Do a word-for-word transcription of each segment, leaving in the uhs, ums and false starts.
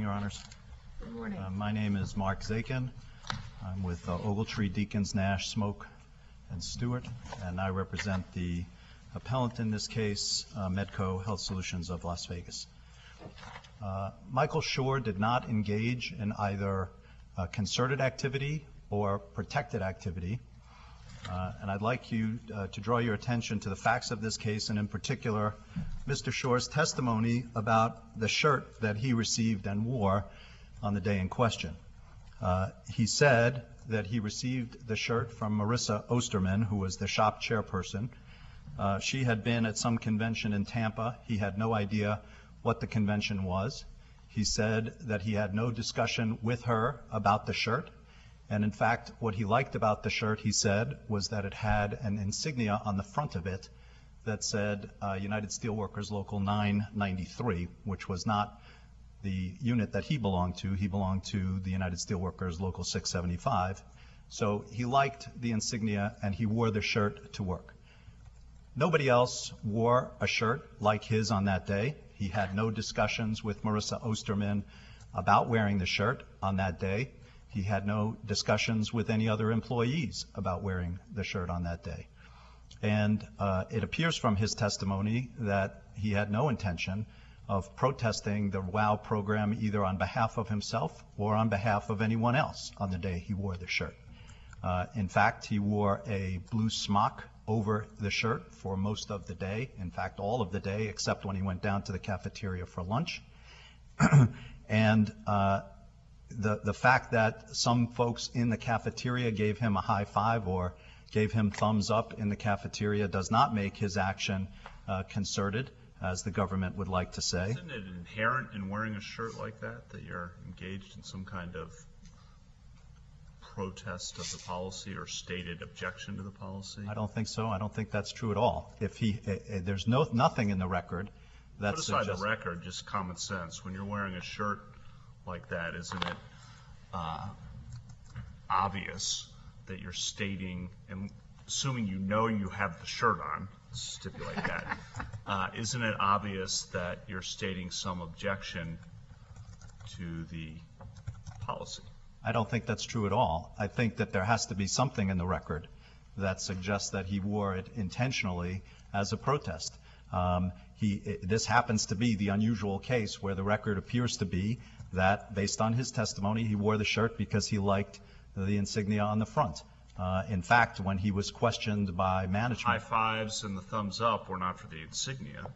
Your Honors. Good morning. Uh, my name is Mark Zakin. I'm with uh, Ogletree, Deacons, Nash, Smoke, and Stewart, and I represent the appellant in this case, uh, Medco Health Solutions of Las Vegas. Uh, Michael Schorr did not engage in either uh, concerted activity or protected activity, uh, and I'd like you uh, to draw your attention to the facts of this case, and in particular, Mister Schorr's testimony about the shirt that he received and wore on the day in question. Uh, he said that he received the shirt from Marissa Osterman, who was the shop chairperson. Uh, she had been at some convention in Tampa. He had no idea what the convention was. He said that he had no discussion with her about the shirt. And in fact, what he liked about the shirt, he said, was that it had an insignia on the front of it that said uh, United Steelworkers Local nine ninety-three, which was not the unit that he belonged to. He belonged to the United Steelworkers Local six seventy-five. So he liked the insignia and he wore the shirt to work. Nobody else wore a shirt like his on that day. He had no discussions with Marissa Osterman about wearing the shirt on that day. He had no discussions with any other employees about wearing the shirt on that day. And uh, it appears from his testimony that he had no intention of protesting the WOW program either on behalf of himself or on behalf of anyone else on the day he wore the shirt. Uh, in fact, he wore a blue smock over the shirt for most of the day, in fact, all of the day, except when he went down to the cafeteria for lunch. and uh, the, the fact that some folks in the cafeteria gave him a high five or gave him thumbs up in the cafeteria does not make his action uh, concerted, as the government would like to say. Isn't it inherent in wearing a shirt like that that you're engaged in some kind of protest of the policy or stated objection to the policy? I don't think so. I don't think that's true at all. If he, uh, uh, there's no nothing in the record that Put aside suggests. the record, just common sense. When you're wearing a shirt like that, isn't it uh, obvious that you're stating, and assuming you know you have the shirt on, stipulate that, uh, isn't it obvious that you're stating some objection to the policy? I don't think that's true at all. I think that there has to be something in the record that suggests that he wore it intentionally as a protest. Um, he, this happens to be the unusual case where the record appears to be that, based on his testimony, he wore the shirt because he liked the insignia on the front. Uh, in fact, when he was questioned by management... High fives and the thumbs up were not for the insignia.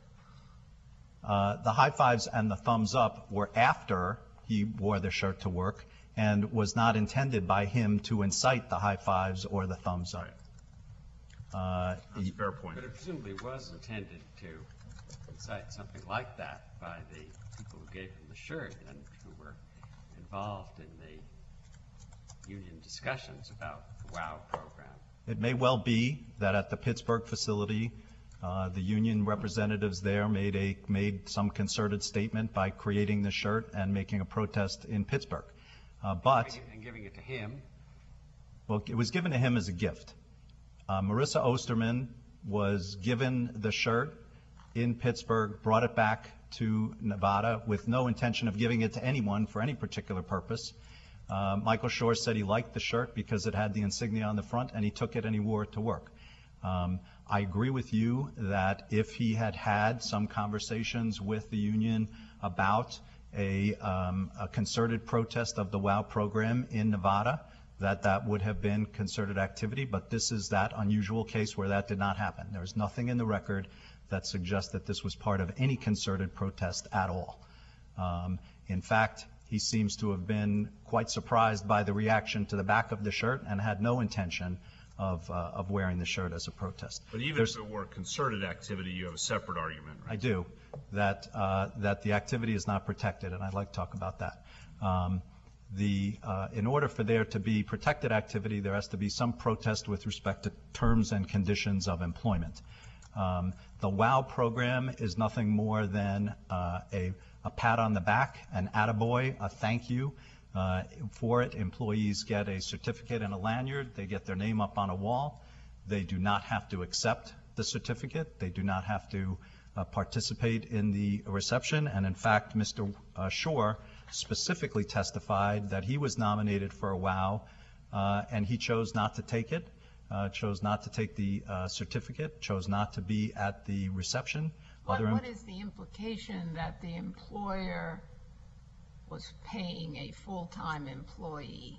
Uh, the high fives and the thumbs up were after he wore the shirt to work and was not intended by him to incite the high fives or the thumbs up. Right. Uh, That's a fair point. But it presumably was intended to incite something like that by the people who gave him the shirt and who were involved in the union discussions about the WOW program. It may well be that at the Pittsburgh facility, uh, the union representatives there made a made some concerted statement by creating the shirt and making a protest in Pittsburgh. Uh, but and giving it to him. Well, it was given to him as a gift. Uh, Marissa Osterman was given the shirt in Pittsburgh, brought it back to Nevada with no intention of giving it to anyone for any particular purpose. Uh, Michael Schorr said he liked the shirt because it had the insignia on the front, and he took it and he wore it to work. Um, I agree with you that if he had had some conversations with the union about a, um, a concerted protest of the WOW program in Nevada, that that would have been concerted activity, but this is that unusual case where that did not happen. There's nothing in the record that suggests that this was part of any concerted protest at all. Um, in fact, he seems to have been quite surprised by the reaction to the back of the shirt and had no intention of, uh, of wearing the shirt as a protest. But even There's, if it were concerted activity, you have a separate argument, right? I do, that, uh, that the activity is not protected, and I'd like to talk about that. Um, the, uh, in order for there to be protected activity, there has to be some protest with respect to terms and conditions of employment. Um, the WOW program is nothing more than uh, a, a pat on the back, an attaboy, a thank you. Uh, for it, employees get a certificate and a lanyard. They get their name up on a wall. They do not have to accept the certificate. They do not have to uh, participate in the reception. And in fact, Mister Uh, Schorr specifically testified that he was nominated for a WOW, uh, and he chose not to take it, uh, chose not to take the uh, certificate, chose not to be at the reception. What, Other what is the implication that the employer was paying a full-time employee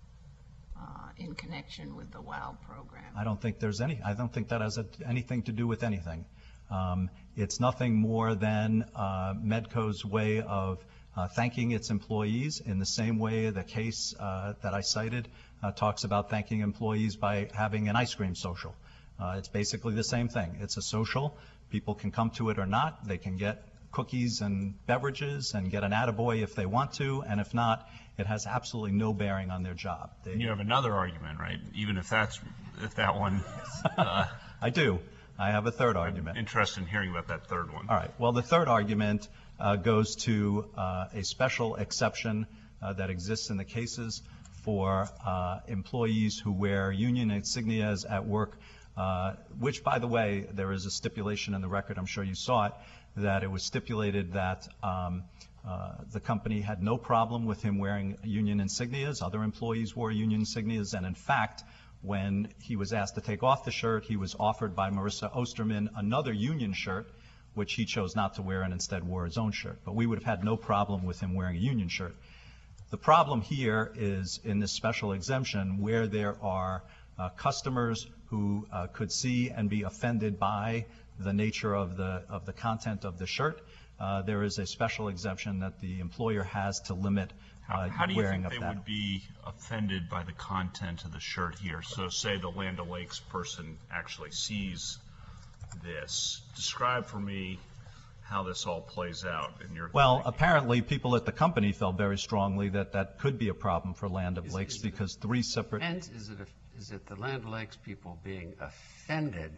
uh, in connection with the WOW program? I don't think there's any, I don't think that has a, anything to do with anything. Um, it's nothing more than uh, Medco's way of uh, thanking its employees in the same way the case uh, that I cited uh, talks about thanking employees by having an ice cream social. Uh, it's basically the same thing. It's a social. People can come to it or not. They can get cookies and beverages and get an attaboy if they want to, and if not, it has absolutely no bearing on their job. They, And you have another argument, right? Even if that's, if that one, uh, I do. I have a third argument. interested in hearing about that third one. All right. Well, the third argument uh, goes to uh, a special exception uh, that exists in the cases for uh, employees who wear union insignias at work, uh, which, by the way, there is a stipulation in the record, I'm sure you saw it, that it was stipulated that um, uh, the company had no problem with him wearing union insignias. Other employees wore union insignias, and in fact, when he was asked to take off the shirt, he was offered by Marissa Osterman another union shirt, which he chose not to wear and instead wore his own shirt. But we would have had no problem with him wearing a union shirt. The problem here is in this special exemption where there are uh, customers who uh, could see and be offended by the nature of the of the content of the shirt. Uh, there is a special exemption that the employer has to limit How, uh, how do you wearing think of they that. would be offended by the content of the shirt here? So say the Land O'Lakes person actually sees this. Describe for me how this all plays out in your Well, thinking. apparently, people at the company felt very strongly that that could be a problem for Land Is- O'Lakes is it- because three separate. And is it, a- is it the Land O'Lakes people being offended,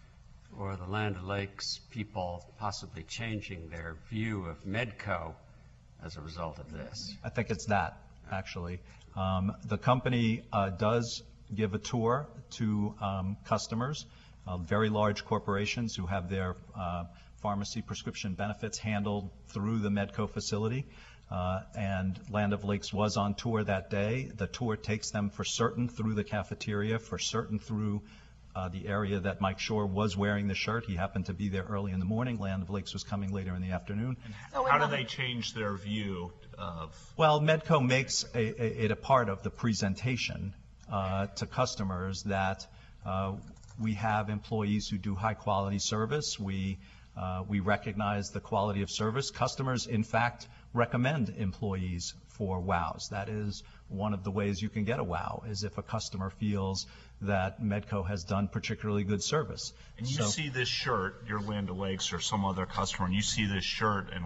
or the Land O'Lakes people possibly changing their view of Medco as a result of this? I think it's that, actually. Um, the company uh, does give a tour to um, customers, uh, very large corporations who have their uh, pharmacy prescription benefits handled through the Medco facility. Uh, and Land O'Lakes was on tour that day. The tour takes them for certain through the cafeteria, for certain through uh, the area that Mike Shore was wearing the shirt. He happened to be there early in the morning. Land O'Lakes was coming later in the afternoon. So How in do other- they change their view of, Well, Medco makes a, a, it a part of the presentation uh, to customers that uh, we have employees who do high-quality service. We uh, we recognize the quality of service. Customers, in fact, recommend employees for WOWs. That is one of the ways you can get a WOW, is if a customer feels that Medco has done particularly good service. and you So- see this shirt, your Land O'Lakes or some other customer, and you see this shirt and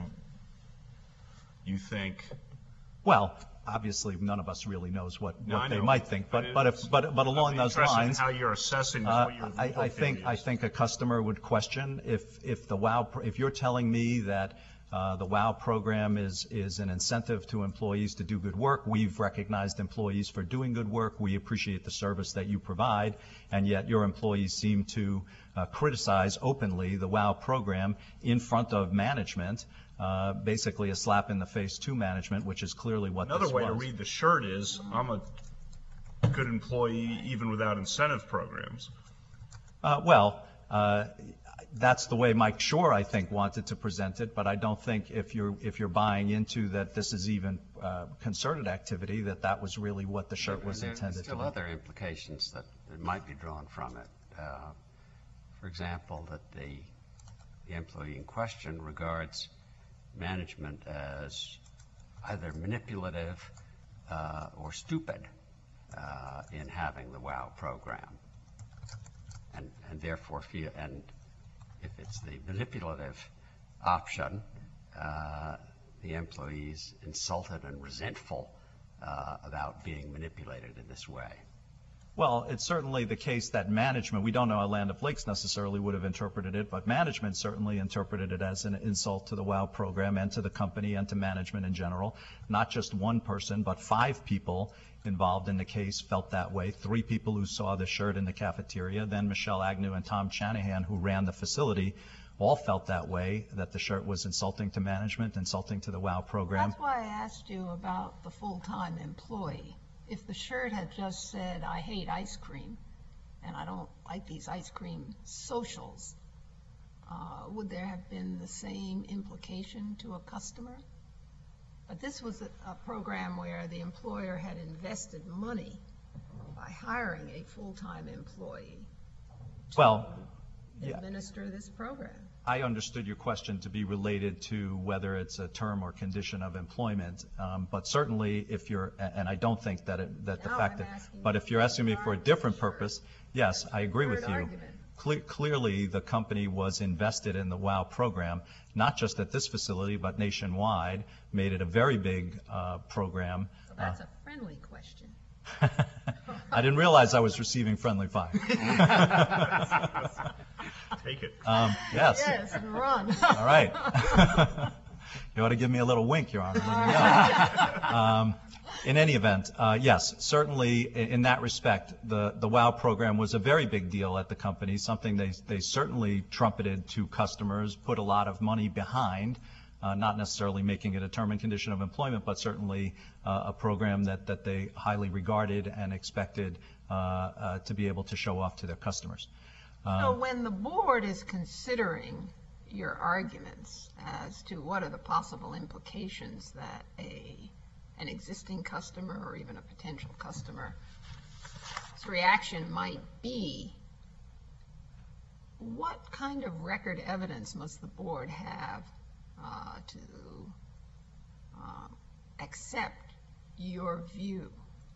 you think, Well, obviously, none of us really knows what, No, I what they know, might think, but, but it's- if, but, but along I'm those interested in lines, how you're assessing this, uh, what your I, legal I think, theory I is. think a customer would question if, if the WOW, pro- if you're telling me that uh, the WOW program is, is an incentive to employees to do good work, we've recognized employees for doing good work, we appreciate the service that you provide, and yet your employees seem to uh, criticize openly the WOW program in front of management, uh, basically a slap in the face to management, which is clearly what this was. Another way to read the shirt is, I'm a good employee even without incentive programs. Uh, Well, uh, that's the way Mike Shore, I think, wanted to present it, but I don't think if you're, if you're buying into that this is even uh, concerted activity, that that was really what the shirt was There- intended There's to still be. other implications that, that might be drawn from it. Uh, For example, that the, the employee in question regards management as either manipulative uh, or stupid uh, in having the WOW program. And, and therefore feel, and if it's the manipulative option, uh, the employee's insulted and resentful uh, about being manipulated in this way. Well, it's certainly the case that management, we don't know how Land O'Lakes necessarily would have interpreted it, but management certainly interpreted it as an insult to the WOW program and to the company and to management in general. Not just one person, but five people involved in the case felt that way. Three people who saw the shirt in the cafeteria, then Michelle Agnew and Tom Shanahan, who ran the facility, all felt that way, that the shirt was insulting to management, insulting to the WOW program. That's why I asked you about the full-time employee. If the shirt had just said, I hate ice cream, and I don't like these ice cream socials, uh, would there have been the same implication to a customer? But this was a, a program where the employer had invested money by hiring a full-time employee to Well, yeah. administer this program. I understood your question to be related to whether it's a term or condition of employment, um, but certainly if you're, and I don't think that it, that the No, fact I'm that, asking but you if you're asking me for a different Sure. purpose, yes, I agree with Third you. argument. Cle- Clearly, the company was invested in the WOW program, not just at this facility, but nationwide, made it a very big uh, program. So that's a friendly question. I didn't realize I was receiving friendly fire. Take it. Um, Yes. Yes, and run. All right. You ought to give me a little wink, Your Honor. Let me know. Um, In any event, uh, yes, certainly i- in that respect, the, the WOW program was a very big deal at the company, something they, they certainly trumpeted to customers, put a lot of money behind, uh, not necessarily making it a term and condition of employment, but certainly uh, a program that, that they highly regarded and expected uh, uh, to be able to show off to their customers. So when the board is considering your arguments as to what are the possible implications that a, an existing customer or even a potential customer's reaction might be, what kind of record evidence must the board have uh, to uh, accept your view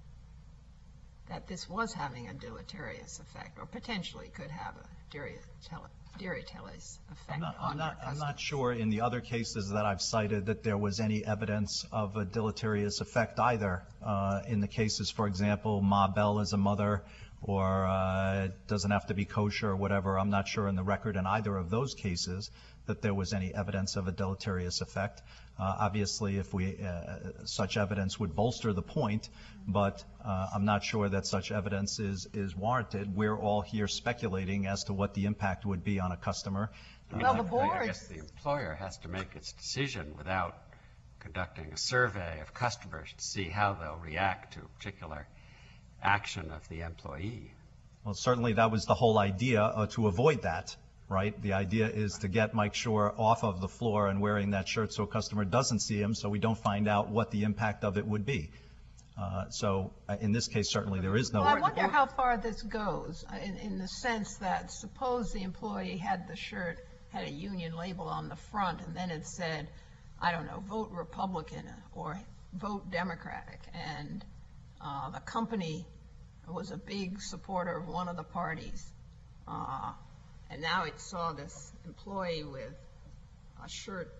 that this was having a deleterious effect, or potentially could have a deleterious deleterious effect I'm not, on I'm your not, I'm customers? not sure in the other cases that I've cited that there was any evidence of a deleterious effect either. Uh, in the cases, for example, Ma Bell is a mother, or uh, it doesn't have to be kosher or whatever. I'm not sure in the record in either of those cases that there was any evidence of a deleterious effect. Uh, obviously, if we uh, such evidence would bolster the point, but uh, I'm not sure that such evidence is is warranted. We're all here speculating as to what the impact would be on a customer. Well, the I- I board- guess the employer has to make its decision without conducting a survey of customers to see how they'll react to a particular action of the employee. Well, certainly that was the whole idea, uh, to avoid that, right? The idea is to get Mike Shore off of the floor and wearing that shirt so a customer doesn't see him, so we don't find out what the impact of it would be. Uh, So uh, in this case, certainly there is no. Well, I wonder how far this goes, uh, in, in the sense that suppose the employee had the shirt, had a union label on the front, and then it said, I don't know, vote Republican or vote Democratic, and uh, the company was a big supporter of one of the parties, uh, and now it saw this employee with a shirt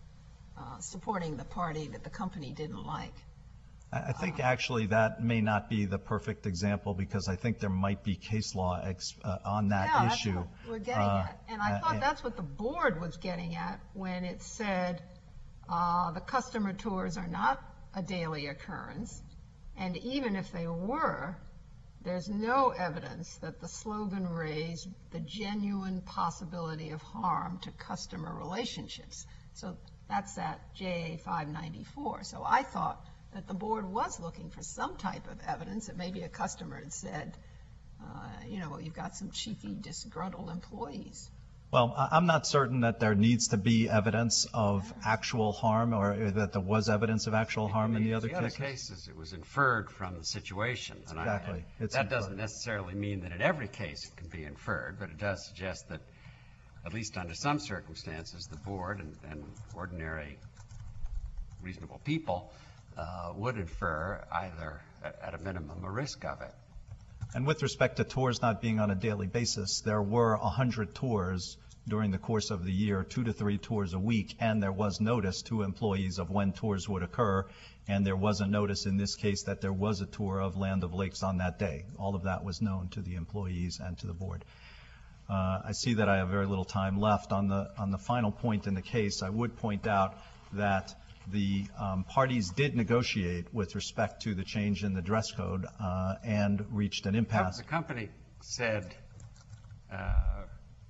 uh, supporting the party that the company didn't like. I I think actually that may not be the perfect example, because I think there might be case law ex- uh, on that Yeah, issue. that's what we're getting Uh, at. And I uh, thought and- that's what the board was getting at when it said, uh, the customer tours are not a daily occurrence. And even if they were, there's no evidence that the slogan raised the genuine possibility of harm to customer relationships. So that's at J A five ninety-four. So I thought that the board was looking for some type of evidence that maybe a customer had said, uh, you know, well, you've got some cheeky, disgruntled employees. Well, I- I'm not certain that there needs to be evidence of actual harm, or that there was evidence of actual harm in the other The other cases. cases, it was inferred from the situation. and I- Exactly. It's That inferred. doesn't necessarily mean that in every case it can be inferred, but it does suggest that, at least under some circumstances, the board and, and ordinary reasonable people uh, would infer either, at, at a minimum, a risk of it. And with respect to tours not being on a daily basis, there were one hundred tours during the course of the year, two to three tours a week, and there was notice to employees of when tours would occur, and there was a notice in this case that there was a tour of Land of Lakes on that day. All of that was known to the employees and to the board. Uh, I see that I have very little time left. On the, on the final point in the case, I would point out that the um, parties did negotiate with respect to the change in the dress code uh, and reached an impasse. The company said, uh,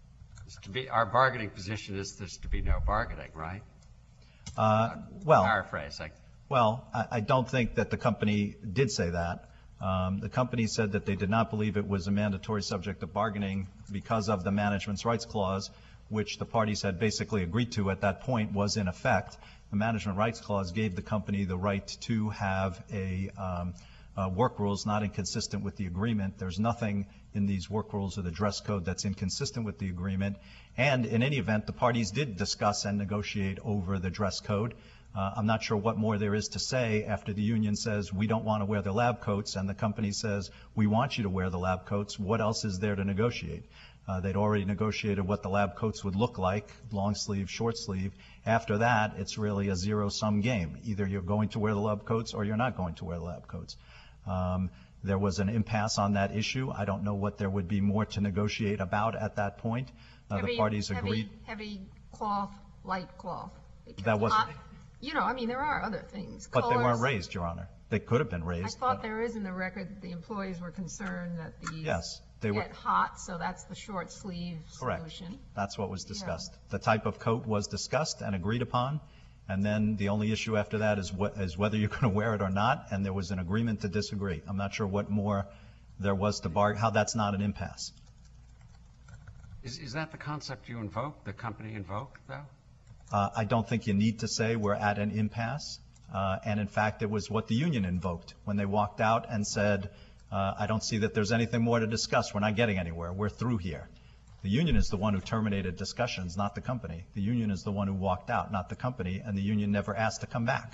There's to be, our bargaining position is there's to be no bargaining, right? Uh, Well, Paraphrase, like, well, I, I don't think that the company did say that. Um, The company said that they did not believe it was a mandatory subject of bargaining because of the management's rights clause, which the parties had basically agreed to at that point was in effect. The management rights clause gave the company the right to have a um, uh, work rules not inconsistent with the agreement. There's nothing in these work rules or the dress code that's inconsistent with the agreement. And in any event, the parties did discuss and negotiate over the dress code. Uh, I'm not sure what more there is to say after the union says we don't want to wear the lab coats and the company says we want you to wear the lab coats. What else is there to negotiate? Uh, they'd already negotiated what the lab coats would look like, long sleeve, short sleeve. After that, it's really a zero-sum game. Either you're going to wear the lab coats or you're not going to wear the lab coats. Um, there was an impasse on that issue. I don't know what there would be more to negotiate about at that point. Uh, the Heavy- parties heavy- agreed. Heavy cloth, light cloth. Because That wasn't- I- You know, I mean, there are other things. But they weren't Colors. raised, Your Honor. They could have been I raised. thought but- there is in the record that the employees were concerned that these Yes, they were. get hot, so that's the short sleeve Correct. solution. That's what was discussed. The type of coat was discussed and agreed upon, and then the only issue after that is what, is whether you're going to wear it or not, and there was an agreement to disagree. I'm not sure what more there was to bargain, how that's not an impasse. is, is that the concept you invoked, the company invoked, though? Uh, I don't think you need to say we're at an impasse, uh, and in fact, it was what the union invoked when they walked out and said, uh, I don't see that there's anything more to discuss. We're not getting anywhere. We're through here. The union is the one who terminated discussions, not the company. The union is the one who walked out, not the company, and the union never asked to come back.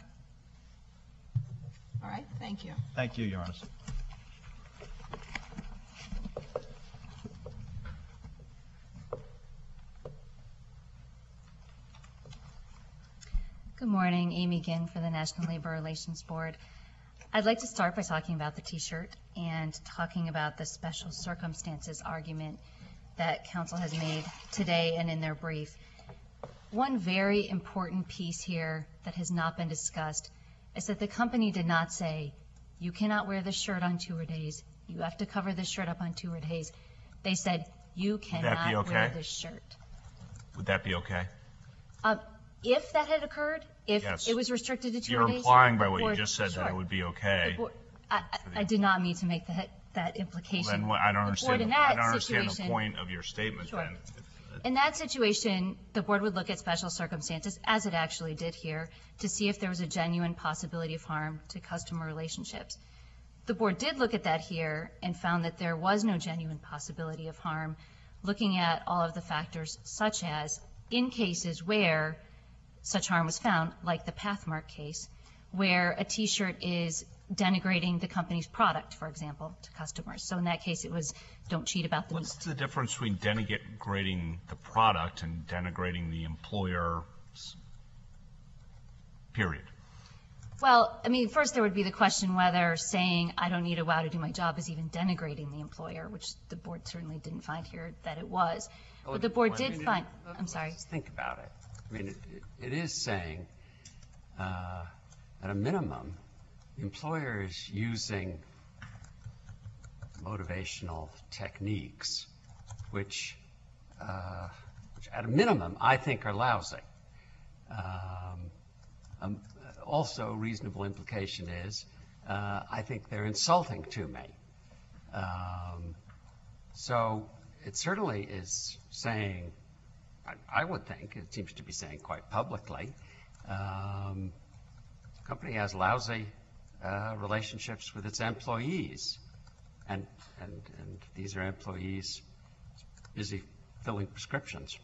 All right, thank you. Thank you, Your Honor. Good morning, Amy Ginn for the National Labor Relations Board. I'd like to start by talking about the T-shirt and talking about the special circumstances argument that counsel has made today and in their brief. One very important piece here that has not been discussed is that the company did not say, you cannot wear this shirt on tour days, you have to cover this shirt up on tour days. They said, you cannot be okay? wear this shirt. Would that be okay? Um, If that had occurred, if Yes. it was restricted to tour You're days. implying by the what you board- just said that it sure. would be The okay. board- I, I- I did not mean to make that, that implication. Then what- I don't The understand, board in the- I that don't understand the situation- point of your statement Sure. then. In that situation, the board would look at special circumstances, as it actually did here, to see if there was a genuine possibility of harm to customer relationships. The board did look at that here and found that there was no genuine possibility of harm, looking at all of the factors such as in cases where such harm was found, like the Pathmark case, where a T-shirt is denigrating the company's product, for example, to customers. So in that case, it was don't cheat about the What's the difference between denigrating the product and denigrating the employer, period? Well, I mean, first there would be the question whether saying I don't need a wow to do my job is even denigrating the employer, which the board certainly didn't find here that it was. But the board Well, I did mean, find, it- I'm sorry. Let's think about it. I mean, it, it is saying, uh, at a minimum, the employer is using motivational techniques, which, uh, which at a minimum, I think are lousy. Um, um, also, reasonable implication is, uh, I think they're insulting to me. Um, so it certainly is saying, I, I would think, it seems to be saying quite publicly, um, the company has lousy uh, relationships with its employees. And, and, and these are employees busy filling prescriptions.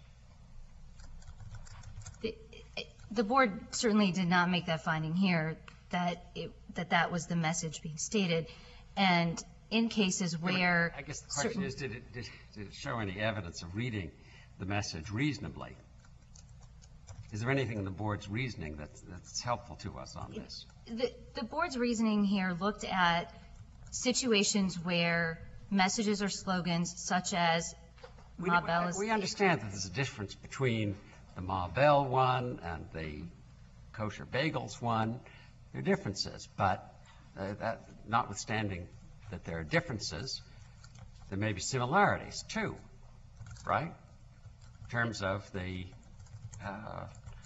The, the board certainly did not make that finding here, that it, that that was the message being stated. And in cases where I guess the question certain- is, did it, did, did it show any evidence of reading the message reasonably? Is there anything in the board's reasoning that's, that's helpful to us on this? The, the board's reasoning here looked at situations where messages or slogans such as We, Ma Bell is... we understand that there's a difference between the Ma Bell one and the kosher bagels one. There are differences, but uh, that, notwithstanding that there are differences, there may be similarities too, right? terms of the, uh,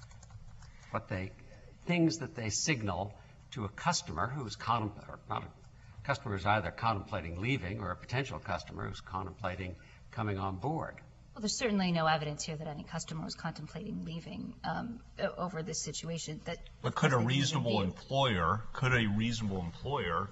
what they, things that they signal to a customer who's contemplating, or not a customer who's either contemplating leaving or a potential customer who's contemplating coming on board. Well, there's certainly no evidence here that any customer was contemplating leaving um, o- over this situation. That But could a they didn't reasonable review. employer, could a reasonable employer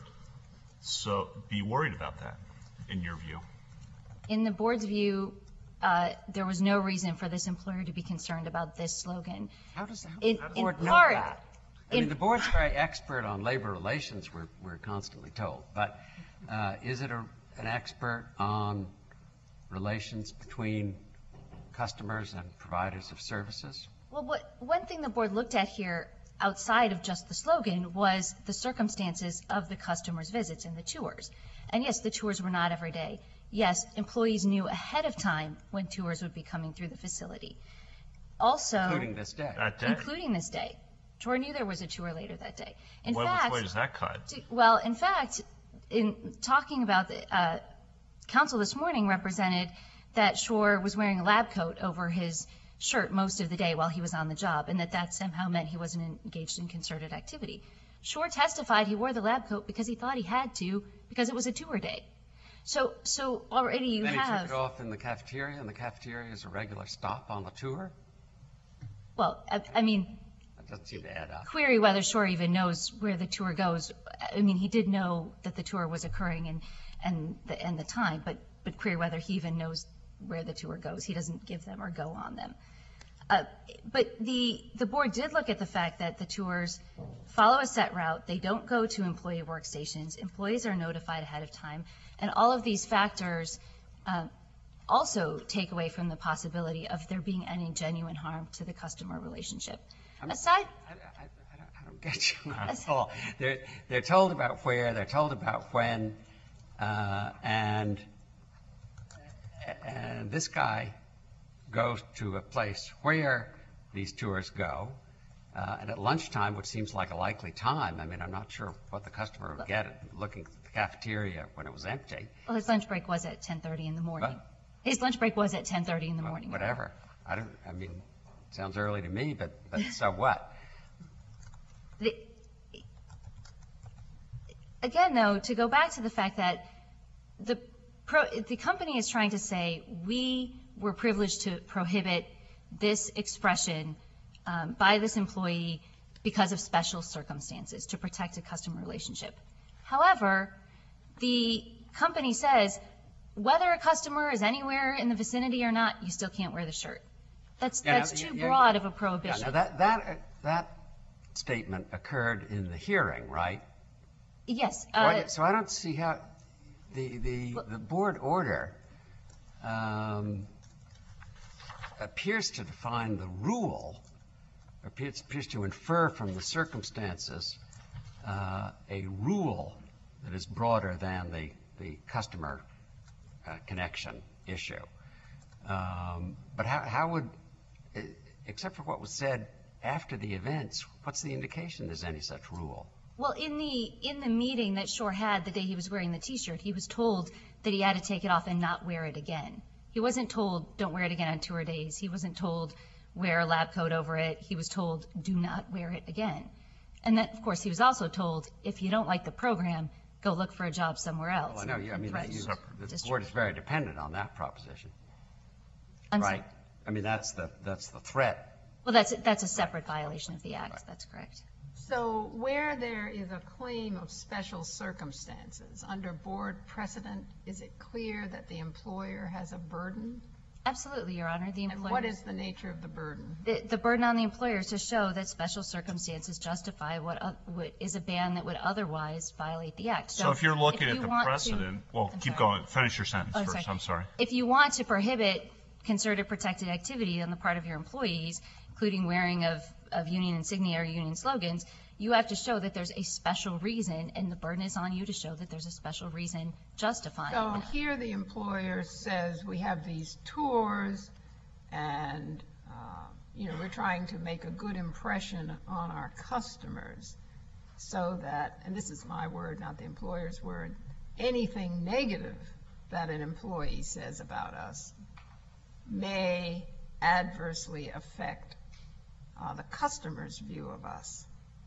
so be worried about that, in your view? In the board's view, uh, there was no reason for this employer to be concerned about this slogan. How does, how In- does the in board know part- that? I in- mean, the board's very expert on labor relations, we're, we're constantly told, but uh, is it a, an expert on relations between customers and providers of services? Well, what, one thing the board looked at here outside of just the slogan was the circumstances of the customer's visits and the tours. And yes, the tours were not every day. Yes, employees knew ahead of time when tours would be coming through the facility. Also, Including this day. That day? including this day. Troy knew there was a tour later that day. In What, fact, which way does that cut? to- well, in fact, in talking about the uh, council this morning represented that Shore was wearing a lab coat over his shirt most of the day while he was on the job, and that that somehow meant he wasn't engaged in concerted activity. Shore testified he wore the lab coat because he thought he had to, because it was a tour day. So, so already you Then he took have, it off in the cafeteria, and the cafeteria is a regular stop on the tour? well, I, I mean, That doesn't seem to add up. query whether Shore even knows where the tour goes. I mean, he did know that the tour was occurring and, and the, and the time, but, but query whether he even knows where the tour goes. He doesn't give them or go on them. Uh, but the, the board did look at the fact that the tours follow a set route. They don't go to employee workstations. Employees are notified ahead of time. And all of these factors uh, also take away from the possibility of there being any genuine harm to the customer relationship. Aside, I, I, I, don't, I don't get you at all. They're, they're told about where, they're told about when, uh, and, and this guy goes to a place where these tours go, uh, and at lunchtime, which seems like a likely time. I mean, I'm not sure what the customer would get at looking at the cafeteria when it was empty. well, his lunch break was at ten thirty in the morning. What? His lunch break was at ten thirty in the Well, morning. Whatever. I don't, I mean, sounds early to me, but, but so what? The, again, though, to go back to the fact that the pro, the company is trying to say we were privileged to prohibit this expression um, by this employee because of special circumstances to protect a customer relationship. However, the company says whether a customer is anywhere in the vicinity or not, you still can't wear the shirt. That's Yeah, that's now, too yeah, yeah, broad of a Yeah, prohibition. now that, that, that statement occurred in the hearing, right? Yes. So I- Uh, So I don't see how, the, the, the board order um, appears to define the rule, appears, appears to infer from the circumstances uh, a rule that is broader than the, the customer uh, connection issue. Um, But how, how would, eh, except for what was said after the events, what's the indication there's any such rule? Well, in the in the meeting that Shore had the day he was wearing the T-shirt, he was told that he had to take it off and not wear it again. He wasn't told don't wear it again on tour days. He wasn't told wear a lab coat over it. He was told do not wear it again. And then, of course, he was also told if you don't like the program, go look for a job somewhere else. Well, I know, you- I and mean, threaten you- the district. board is very dependent on that proposition, I'm sorry. right? I mean, that's the, that's the threat. Well, that's that's a separate violation of the act. That's correct. So where there is a claim of special circumstances, under board precedent, is it clear that the employer has a burden? Absolutely, Your Honor. The And employer. what is the nature of the burden? The, the burden on the employer is to show that special circumstances justify what, oth- what is a ban that would otherwise violate the act. So if you're looking at you the want to- precedent, well, I'm keep sorry. going, finish your sentence Oh, first, sorry. I'm sorry. If you want to prohibit concerted protected activity on the part of your employees, including wearing of, of union insignia or union slogans, you have to show that there's a special reason, and the burden is on you to show that there's a special reason justifying So that. here the employer says we have these tours and, uh, you know, we're trying to make a good impression on our customers so that, and this is my word, not the employer's word, anything negative that an employee says about us may adversely affect uh, the customer's view of us,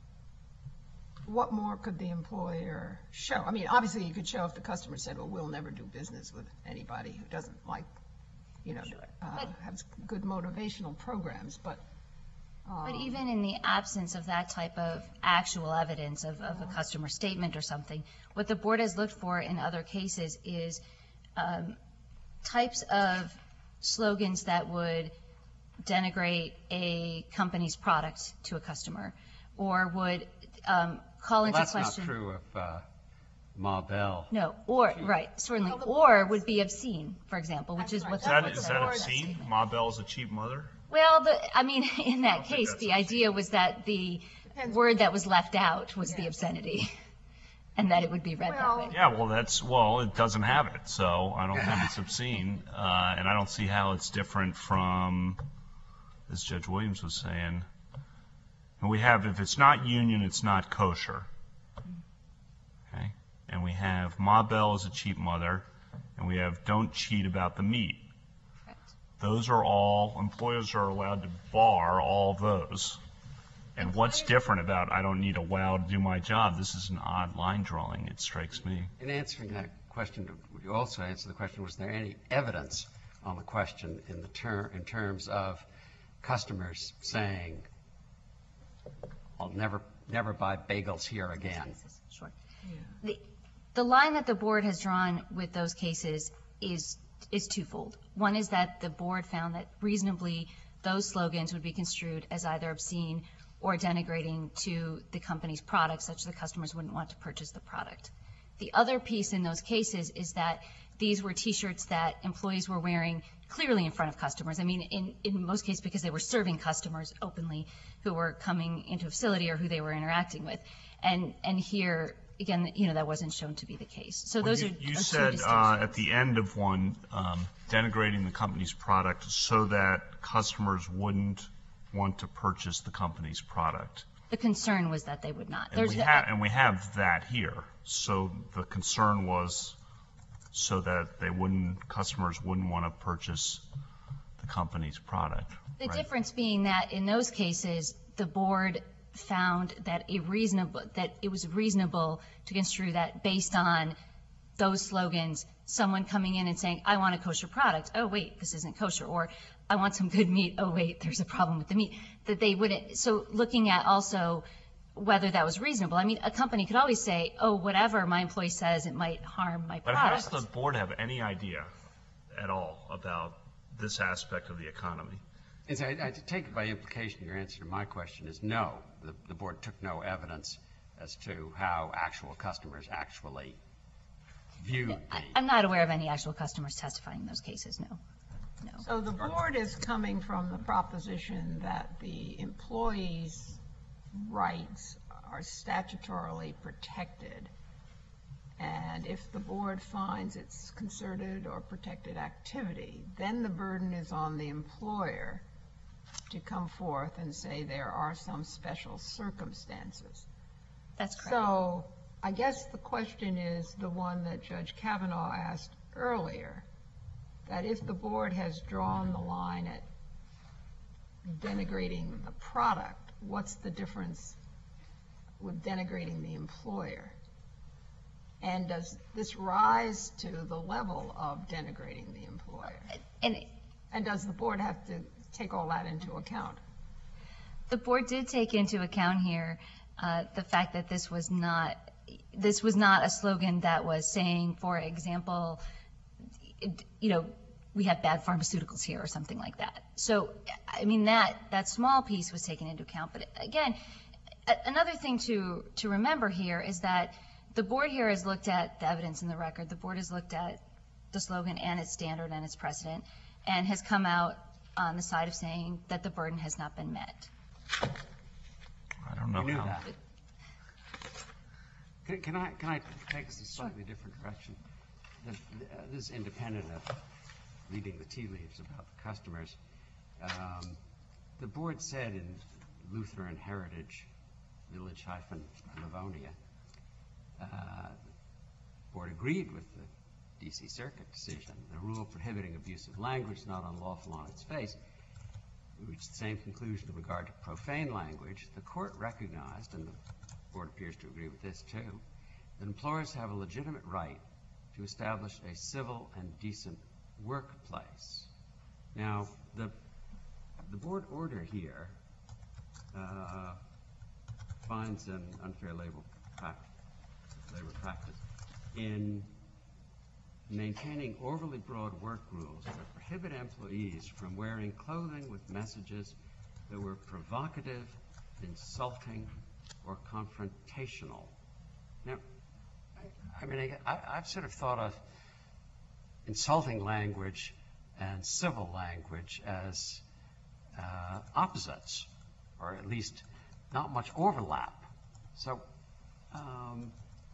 what more could the employer show? I mean, obviously, you could show if the customer said, well, we'll never do business with anybody who doesn't like, you know, uh, have good motivational programs, but But even in the absence of that type of actual evidence of, of a customer statement or something, what the board has looked for in other cases is um, types of slogans that would denigrate a company's product to a customer, or would um, call Well, into that's question. not true of uh, Ma Bell. No, or, right, certainly, Well, the or board's- would be obscene, for example, which That's is right. what Is the that, board is said. that Board's obscene? statement. Ma Bell's a cheap mother? Well, the, I mean, in that think case, that's the obscene. idea was that the Depends. word that was left out was the Yes. obscenity, and that it would be read Well- that way. Yeah, well, that's, well, it doesn't have it, so I don't think it's obscene. Uh, and I don't see how it's different from, as Judge Williams was saying, and we have, if it's not union, it's not kosher. Okay? And we have Ma Bell is a cheap mother, and we have don't cheat about the meat. Correct. Those are all, employers are allowed to bar all those. And what's different about, I don't need a wow to do my job? This is an odd line drawing, it strikes me. In answering that question, would you also answer the question, was there any evidence on the question in the ter, in terms of customers saying, I'll never, never buy bagels here again? Sure. The, the line that the board has drawn with those cases is, is twofold. One is that the board found that reasonably those slogans would be construed as either obscene or denigrating to the company's product, such that the customers wouldn't want to purchase the product. The other piece in those cases is that these were T-shirts that employees were wearing clearly in front of customers. I mean, in, in most cases because they were serving customers openly who were coming into a facility or who they were interacting with. And, and here, again, you know, that wasn't shown to be the case. So Well, those you, are you are two said uh, distinctions. at the end of one, um, denigrating the company's product so that customers wouldn't want to purchase the company's product. The concern was that they would not. And There's we the- have, and we have that here. So the concern was so that they wouldn't, customers wouldn't want to purchase the company's product. The right? difference being that in those cases, the board found that a reasonable, that it was reasonable to construe that based on those slogans, someone coming in and saying, I want a kosher product. Oh, wait, this isn't kosher. Or I want some good meat. Oh, wait, there's a problem with the meat. That they wouldn't, so looking at also whether that was reasonable. I mean, a company could always say, oh, whatever my employee says, it might harm my But how product. does the board have any idea at all about this aspect of the economy? And so I, I take it by implication, your answer to my question is no. The, the board took no evidence as to how actual customers actually viewed the. I- I'm not aware of any actual customers testifying in those cases, no. No. So the board is coming from the proposition that the employee's rights are statutorily protected. And if the board finds it's concerted or protected activity, then the burden is on the employer to come forth and say there are some special circumstances. That's correct. So I guess the question is the one that Judge Kavanaugh asked earlier, that if the board has drawn the line at denigrating the product, what's the difference with denigrating the employer? And does this rise to the level of denigrating the employer? And And does the board have to take all that into account? the board did take into account here uh, the fact that this was not, this was not a slogan that was saying, for example, it- you know, we have bad pharmaceuticals here or something like that. So, I mean, that, that small piece was taken into account. But again, a- another thing to, to remember here is that the board here has looked at the evidence in the record. The board has looked at the slogan and its standard and its precedent and has come out on the side of saying that the burden has not been met. I don't know You knew how. that. Can, can I, can I take this a slightly different direction? The- the- uh, This is independent of reading the tea leaves about the customers. Um, The board said in Lutheran Heritage Village hyphen Livonia, uh, the board agreed with the D C Circuit decision. The rule prohibiting abusive language is not unlawful on its face. reached the same conclusion in regard to profane language. The court recognized, and the board appears to agree with this too, that employers have a legitimate right to establish a civil and decent workplace. Now, the the board order here uh, finds an unfair labor practice, labor practice in maintaining overly broad work rules that prohibit employees from wearing clothing with messages that were provocative, insulting, or confrontational. Now, I, I mean, I, I've sort of thought of insulting language and civil language as uh, opposites, or at least not much overlap. So, um,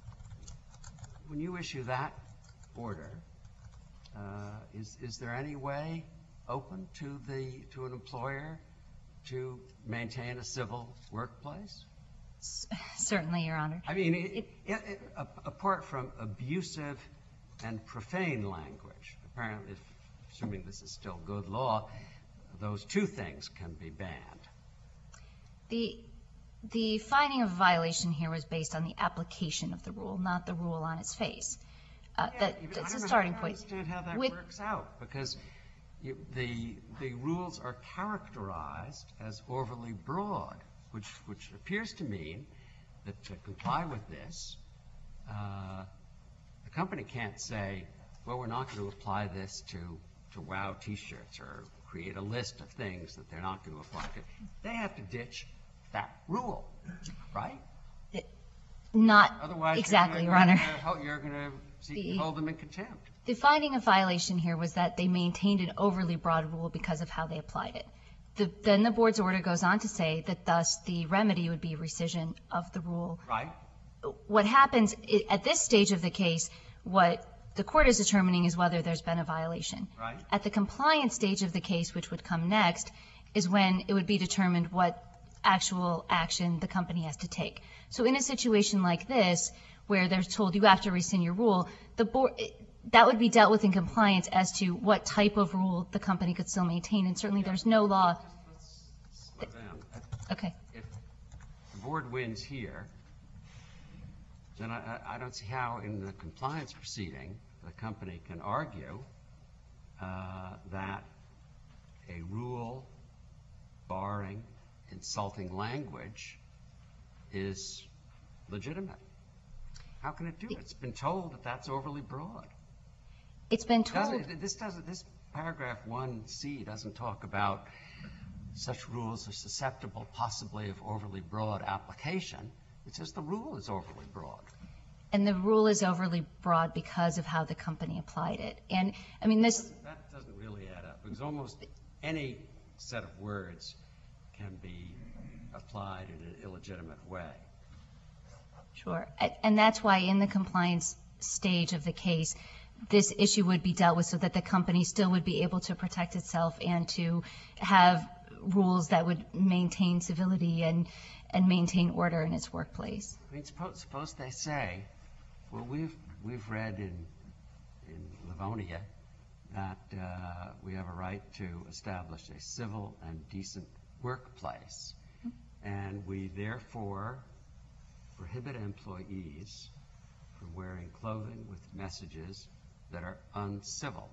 when you issue that order, uh, is is there any way open to the to an employer to maintain a civil workplace? Certainly, Your Honor. I mean, it, it, it, apart from abusive and profane language, apparently, if, assuming this is still good law, those two things can be banned. The the finding of a violation here was based on the application of the rule, not the rule on its face. Uh, Yeah, that, even- that's I a don't know starting how I point. understand how that With- works out, because you, the the rules are characterized as overly broad, which which appears to mean that to comply with this, uh, the company can't say, well, we're not going to apply this to to WOW T-shirts or create a list of things that they're not going to apply to. They have to ditch that rule, right? Not Otherwise, exactly, you're Your gonna, Honor. you're going to The- hold them in contempt. The finding of violation here was that they maintained an overly broad rule because of how they applied it. The, then the board's order goes on to say that thus the remedy would be rescission of the rule. Right? What happens i- at this stage of the case, what the court is determining is whether there's been a violation. Right. At the compliance stage of the case, which would come next, is when it would be determined what actual action the company has to take. So in a situation like this, where they're told you have to rescind your rule, the board, that would be dealt with in compliance as to what type of rule the company could still maintain, and certainly there's no law. Slow down. Okay. If the board wins here, then I, I- I don't see how in the compliance proceeding, the company can argue uh, that a rule barring insulting language is legitimate. How can it do it? It's been told that that's overly broad. It's been told. Doesn't, this doesn't, this paragraph one C doesn't talk about such rules are susceptible possibly of overly broad application. It says the rule is overly broad. And the rule is overly broad because of how the company applied it. And, I mean, this, That doesn't really add up, because almost any set of words can be applied in an illegitimate way. sure. A- And that's why in the compliance stage of the case, this issue would be dealt with so that the company still would be able to protect itself and to have rules that would maintain civility and, and maintain order in its workplace. I mean, suppose, suppose they say, well, we've, we've read in, in Livonia that uh, we have a right to establish a civil and decent workplace, and we therefore prohibit employees from wearing clothing with messages that are uncivil.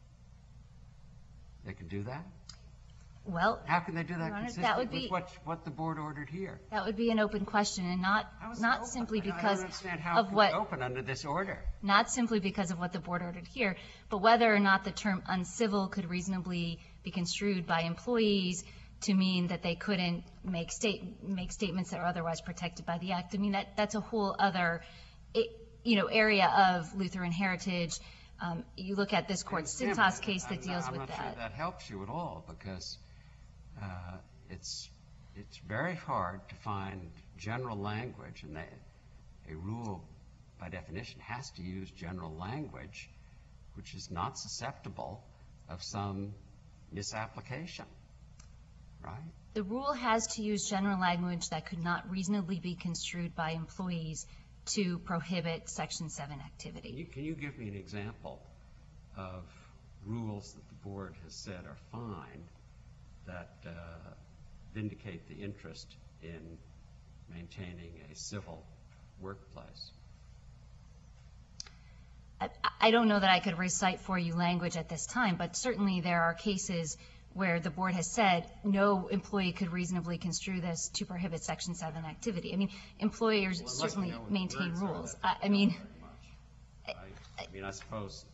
They can do that? Well, How can they do that Your Honor, that consistent would with be- what, what the board ordered here? that would be an open question, and not, How is it not open? simply I don't- because I don't understand how it of can what, be open under this order. not simply because of what the board ordered here, but whether or not the term uncivil could reasonably be construed by employees to mean that they couldn't make state, make statements that are otherwise protected by the act. I mean, that, that's a whole other, it, you know, area of Lutheran heritage. Um, you look at this court's I Cintas understand, but case that I'm deals not- with I'm not that. sure that helps you at all, because uh, it's it's very hard to find general language, and they, a rule, by definition, has to use general language, which is not susceptible of some misapplication, right? The rule has to use general language that could not reasonably be construed by employees to prohibit Section seven Can activity. you, can you give me an example of rules that the board has said are fine that uh, vindicate the interest in maintaining a civil workplace? I, I don't know that I could recite for you language at this time, but certainly there are cases where the board has said no employee could reasonably construe this to prohibit Section seven activity. I mean, employers Well, unless certainly we know what the maintain words are, rules. that I, I mean, doesn't very much. I, I mean, I suppose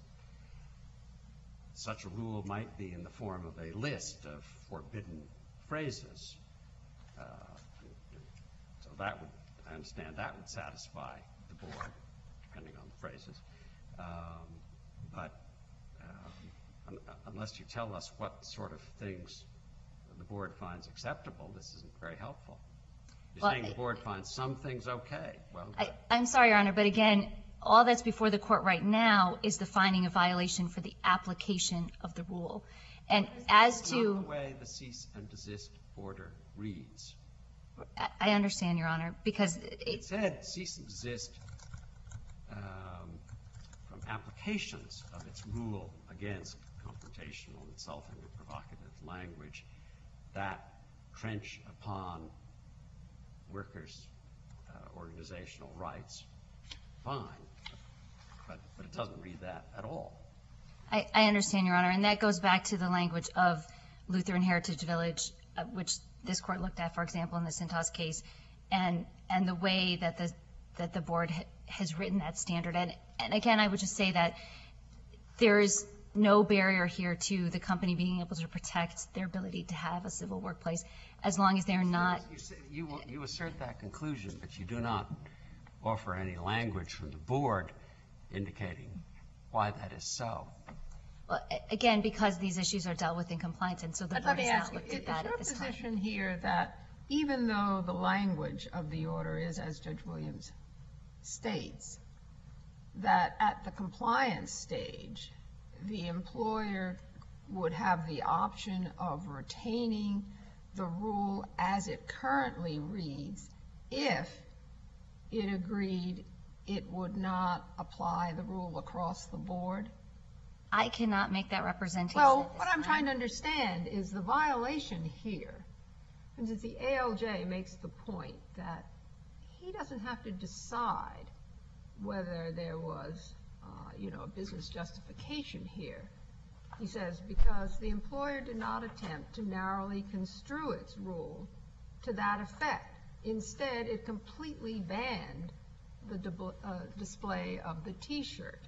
such a rule might be in the form of a list of forbidden phrases. Uh, so that would, I understand, that would satisfy the board, depending on the phrases. Um, but um, un- unless you tell us what sort of things the board finds acceptable, this isn't very helpful. You're Well, saying the I- board finds some things okay. Well, I, I'm sorry, Your Honor, but again, all that's before the court right now is the finding of violation for the application of the rule. And as that's not to, the way the cease and desist order reads. I- I understand, Your Honor, because It it's, said cease and desist um, from applications of its rule against confrontational, insulting, or provocative language that trench upon workers' uh, organizational rights. Fine, but, but it doesn't read that at all. I, I understand, Your Honor, and that goes back to the language of Lutheran Heritage Village, uh, which this court looked at, for example, in the Cintas case, and and the way that the that the board ha- has written that standard. And and again, I would just say that there is no barrier here to the company being able to protect their ability to have a civil workplace, as long as they are not. You, say, you, you assert that conclusion, but you do not offer any language from the board indicating why that is so. Well, a- again, because these issues are dealt with in compliance, and so the But board let me has ask not you, looked is at that your at this time. position here that even though the language of the order is, as Judge Williams states, that at the compliance stage, the employer would have the option of retaining the rule as it currently reads if it agreed it would not apply the rule across the board? I cannot make that representation. Well, at this what I'm time. trying to understand is the violation here. For instance, the A L J makes the point that he doesn't have to decide whether there was, uh, you know, a business justification here. He says, because the employer did not attempt to narrowly construe its rule to that effect. Instead, it completely banned the dub- uh, display of the T-shirt.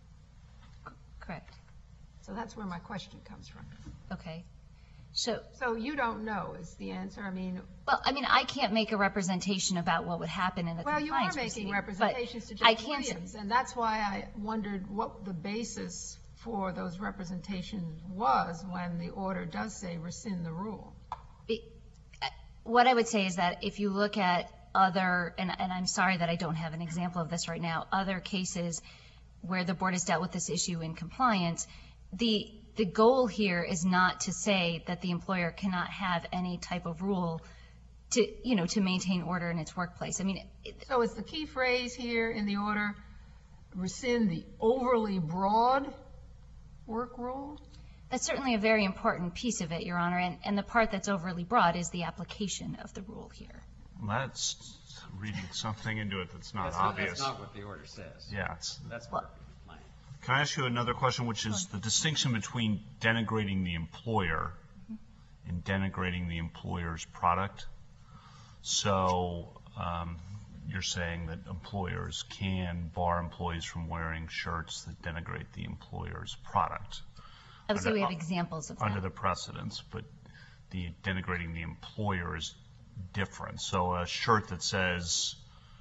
Correct. So that's where my question comes from. Okay. So, So you don't know is the answer. I mean, well, I mean, I can't make a representation about what would happen in a well, you are compliance making proceeding, representations to but I Judge can't say- Williams, and that's why I wondered what the basis for those representations was when the order does say rescind the rule. Be- uh, What I would say is that if you look at other, and, and I'm sorry that I don't have an example of this right now, other cases where the board has dealt with this issue in compliance, the the goal here is not to say that the employer cannot have any type of rule to, you know, to maintain order in its workplace. I mean, it, So is the key phrase here in the order rescind the overly broad work rule? that's certainly a very important piece of it, Your Honor, and, and the part that's overly broad is the application of the rule here. That's reading something into it that's not That's not, obvious. that's not what the order says. Yeah, it's, That's Well- what we're playing. can I ask you another question, which is the distinction between denigrating the employer and denigrating the employer's product? So um, you're saying that employers can bar employees from wearing shirts that denigrate the employer's product I would say we have Under- examples of that. under the precedents, but the denigrating the employer is different. So a shirt that says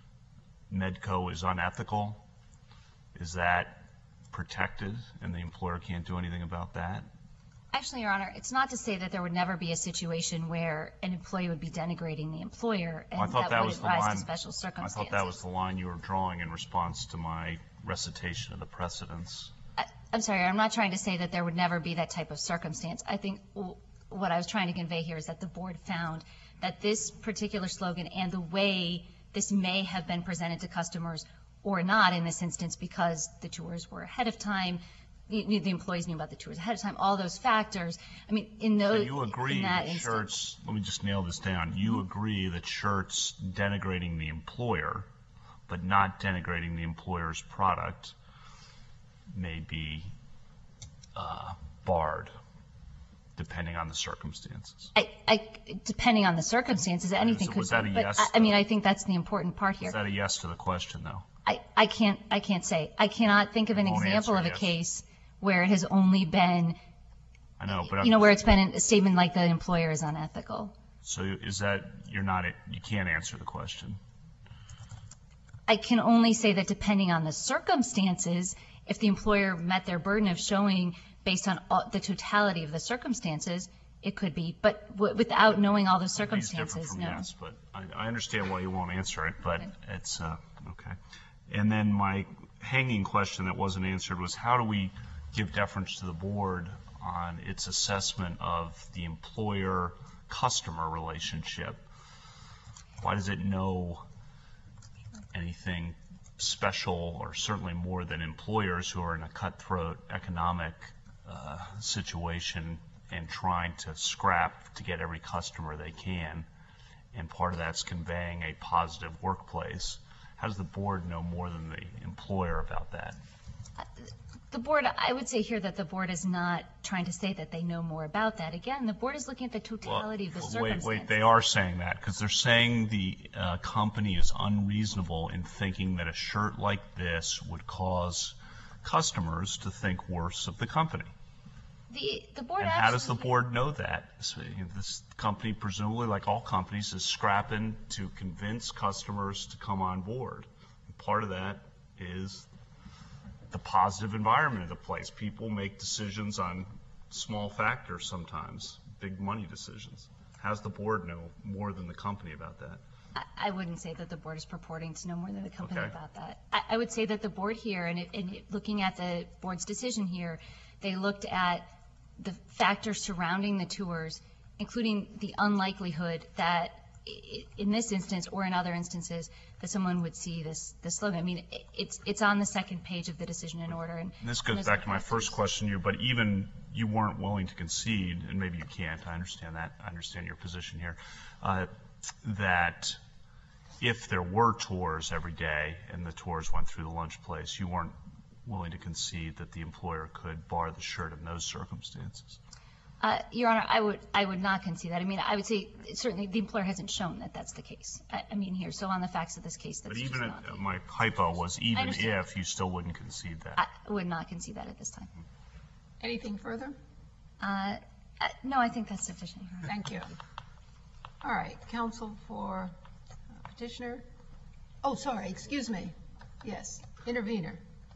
Medco is unethical, is that protected and the employer can't do anything about that? Actually, Your Honor, it's not to say that there would never be a situation where an employee would be denigrating the employer and I thought that that was wouldn't the rise line. to special I circumstances. thought that was the line you were drawing in response to my recitation of the precedents. I- I'm sorry, I'm not trying to say that there would never be that type of circumstance. I think w- what I was trying to convey here is that the board found that this particular slogan and the way this may have been presented to customers or not in this instance because the tours were ahead of time, you- you- the employees knew about the tours ahead of time, all those factors. I mean, in So those, you agree in that that instance. shirts, let me just nail this down. You agree that shirts denigrating the employer, but not denigrating the employer's product, may be uh, barred, depending on the circumstances. I, I, depending on the circumstances, anything So could was that be. a But yes, I, I mean, though? I think that's the important part here. Is that a yes to the question, though? I, I can't, I can't say. I cannot think of an Won't example of answer a yes. case where it has only been, I know, but I'm, you know, where it's been a statement like the employer is unethical. so is that you're not you can't answer the question? I can only say that depending on the circumstances, if the employer met their burden of showing based on all, the totality of the circumstances, it could be, but w- without knowing all the It's different circumstances, from no. yes, but I, I understand why you won't answer it, but Okay. it's uh, okay. And then my hanging question that wasn't answered was, how do we give deference to the board on its assessment of the employer-customer relationship? Why does it know anything special, or certainly more than employers who are in a cutthroat economic uh, situation and trying to scrap to get every customer they can, and part of that's conveying a positive workplace? How does the board know more than the employer about that? The board, I would say here that the board is not trying to say that they know more about that. Again, the board is looking at the totality of the Wait, circumstances. wait, they are saying that, because they're saying the uh, company is unreasonable in thinking that a shirt like this would cause customers to think worse of the company. The, the board And actually. how does the board know that? So, you know, this company, presumably, like all companies, is scrapping to convince customers to come on board. And part of that is the positive environment of the place. People make decisions on small factors sometimes, big money decisions. How does the board know more than the company about that? I- I wouldn't say that the board is purporting to know more than the company Okay. about that. I, I would say that the board here, and, it, and it, looking at the board's decision here, they looked at the factors surrounding the tours, including the unlikelihood that i- in this instance or in other instances that someone would see this, this slogan. I mean, it, it's, it's on the second page of the decision in order. And, And this and goes those back are to my factors. first question to you, but even you weren't willing to concede, and maybe you can't, I understand that, I understand your position here, uh, that if there were tours every day and the tours went through the lunch place, you weren't willing to concede that the employer could bar the shirt in those circumstances. Uh, Your Honor, I would, I would not concede that. I mean, I would say certainly the employer hasn't shown that that's the case. I, I mean, here, so on the facts of this case, that's But just even not. if, my hypo was even understand. if, you still wouldn't concede that. I would not concede that at this time. Anything further? Uh, uh, No, I think that's sufficient. Your Honor. Thank you. All right, counsel for uh, petitioner. Oh, sorry, excuse me. Yes, intervener.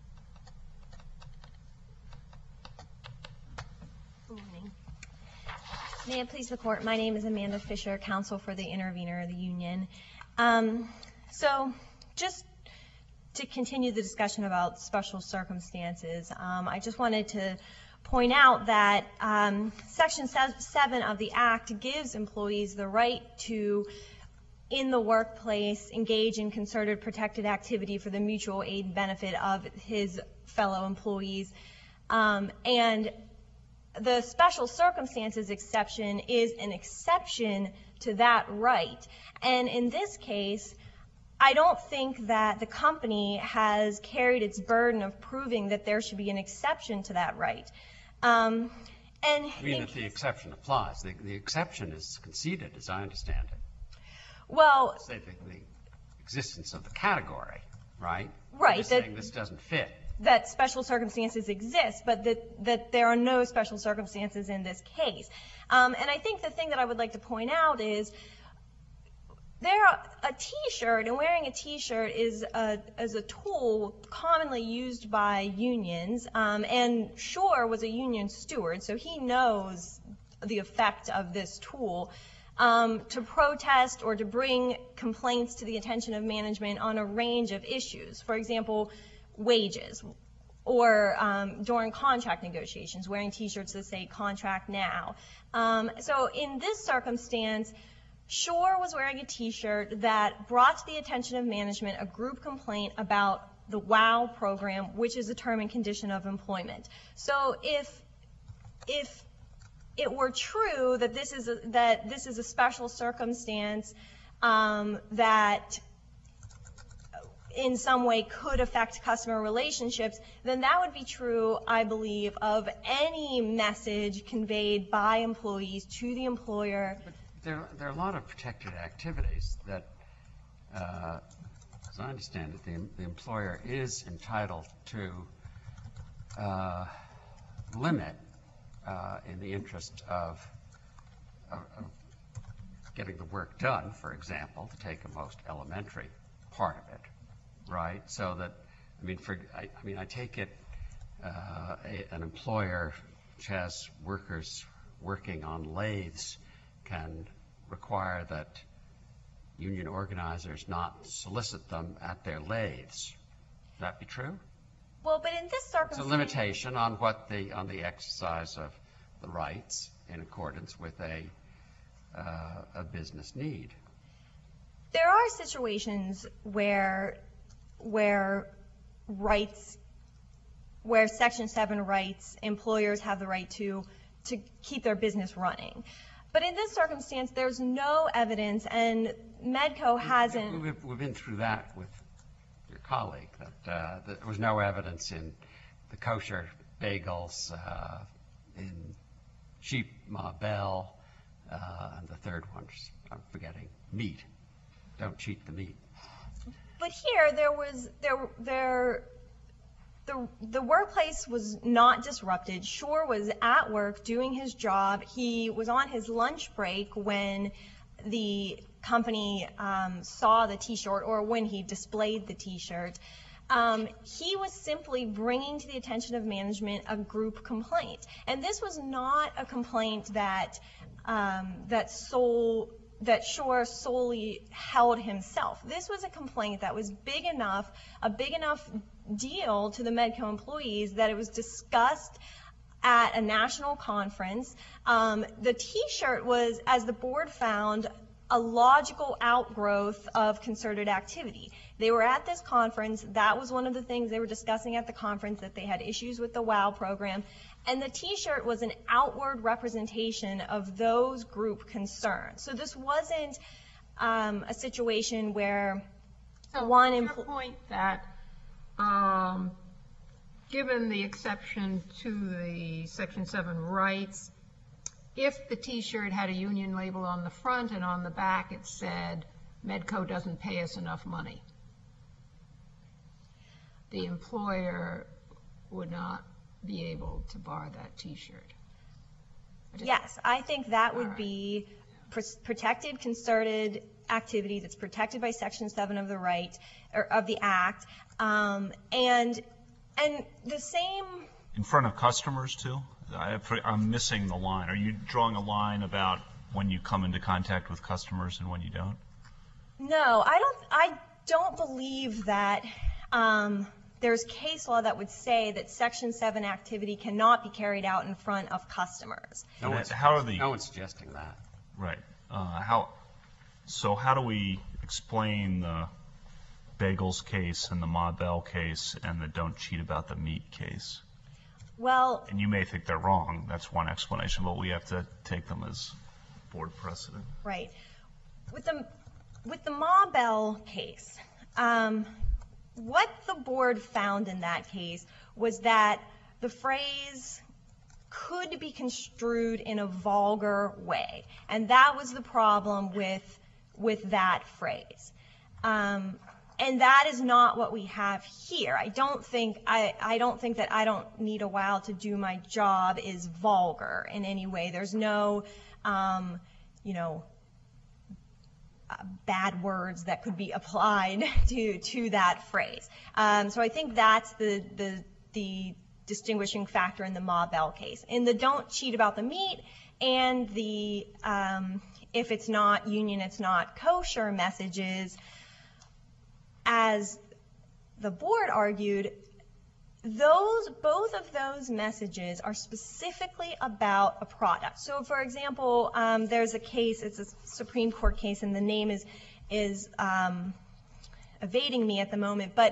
Good morning. May it please the court, my name is Amanda Fisher, counsel for the intervener, the union. Um, so just to continue the discussion about special circumstances, um, I just wanted to point out that um, Section seven of the Act gives employees the right to, in the workplace, engage in concerted protected activity for the mutual aid and benefit of his fellow employees. Um, and the special circumstances exception is an exception to that right. And in this case, I don't think that the company has carried its burden of proving that there should be an exception to that right. Um, and I mean, if the exception applies, the, the exception is conceded, as I understand it. well, Say the, the existence of the category, right? Right, You're that- saying this doesn't fit. that special circumstances exist, but that, that there are no special circumstances in this case. Um, and I think the thing that I would like to point out is there a T-shirt, and wearing a T-shirt is a, is a tool commonly used by unions, um, and Shore was a union steward, so he knows the effect of this tool. Um, to protest or to bring complaints to the attention of management on a range of issues. For example, wages, or um, during contract negotiations, wearing T-shirts that say contract now. Um, so in this circumstance, Shore was wearing a T-shirt that brought to the attention of management a group complaint about the WOW program, which is a term and condition of employment. So if if it were true that this is a, that this is a special circumstance um, that in some way could affect customer relationships, then that would be true, I believe, of any message conveyed by employees to the employer. But there, there are a lot of protected activities that, uh, as I understand it, the, the employer is entitled to uh, limit uh, in the interest of, of, of getting the work done, for example, to take a most elementary part of it. Right, so that, I mean, for, I, I mean, I take it uh, a, an employer which has workers working on lathes can require that union organizers not solicit them at their lathes. Would that be true? Well, but in this circumstance, It's a limitation on what the, on the exercise of the rights in accordance with a, uh, a business need. there are situations where where rights, where Section seven rights, employers have the right to to keep their business running. But in this circumstance, there's no evidence, and Medco hasn't. We've, we've been through that with your colleague, that, uh, that there was no evidence in the kosher bagels, uh, in sheep Ma Bell, uh, and the third one, I'm forgetting, meat. Don't cheat the meat. But here, there was there there. The, the workplace was not disrupted. Shore was at work doing his job. He was on his lunch break when the company um, saw the T-shirt, or when he displayed the T-shirt. Um, he was simply bringing to the attention of management a group complaint. And this was not a complaint that um, that sole that Shore solely held himself. This was a complaint that was big enough, a big enough deal to the Medco employees that it was discussed at a national conference. Um, the T-shirt was, as the board found, a logical outgrowth of concerted activity. They were at this conference. That was one of the things they were discussing at the conference, that they had issues with the WOW program. And the T-shirt was an outward representation of those group concerns. So this wasn't um, a situation where So one your employee... point that um, given the exception to the Section seven rights, if the T-shirt had a union label on the front and on the back it said, Medco doesn't pay us enough money, the employer would not be able to bar that T-shirt. Yes, I think that would All right. be pr- protected, concerted activity that's protected by Section seven of the right, or of the Act, um, and and the same. In front of customers too? I, I'm missing the line. Are you drawing a line about when you come into contact with customers and when you don't? No, I don't. I don't believe that. Um, There's case law that would say that Section seven activity cannot be carried out in front of customers. No And one's, how are the no one's suggesting that. right? Uh, how? So how do we explain the bagels case and the Ma Bell case and the don't cheat about the meat case? Well, And you may think they're wrong. That's one explanation, but we have to take them as board precedent. right. With the with the Ma Bell case, um, what the board found in that case was that the phrase could be construed in a vulgar way, and that was the problem with with that phrase. Um, and that is not what we have here. I don't think I, I don't think that I don't need a while to do my job is vulgar in any way. There's no, um, you know, uh, bad words that could be applied to to that phrase. Um, so I think that's the the the distinguishing factor in the Ma Bell case. In the don't cheat about the meat and the um, if it's not union, it's not kosher messages, as the board argued, those both of those messages are specifically about a product. So, for example, um, there's a case, it's a Supreme Court case, and the name is is um, evading me at the moment, but